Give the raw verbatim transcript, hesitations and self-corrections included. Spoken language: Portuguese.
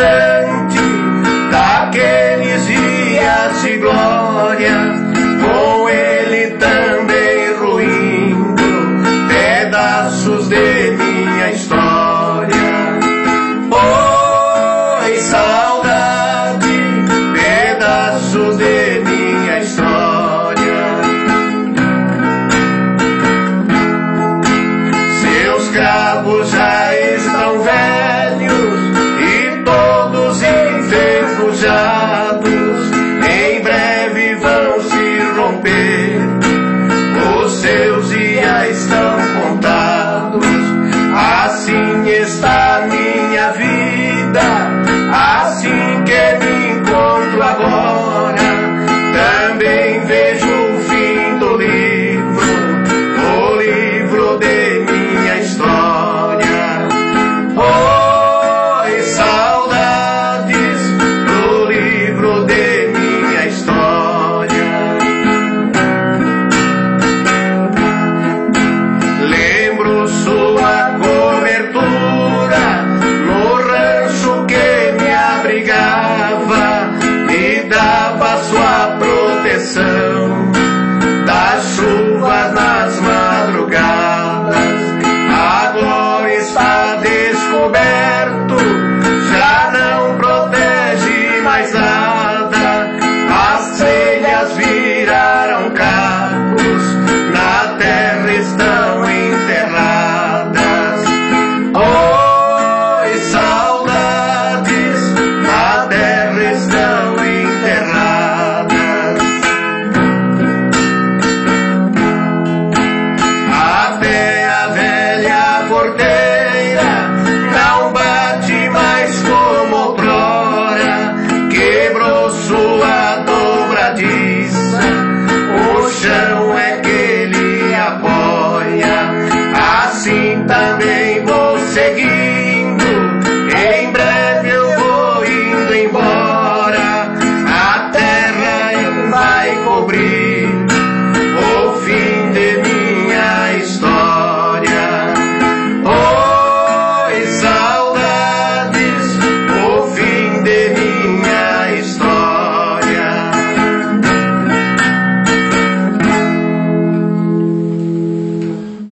distante daqueles dias de glória, com ele também ruindo pedaços de minha história. Oi, saudade, pedaços de minha história. Seus cravos já estão velhos e todos enferrujados, em breve vão se romper, os seus dias estão contados. Assim está minha vida, assim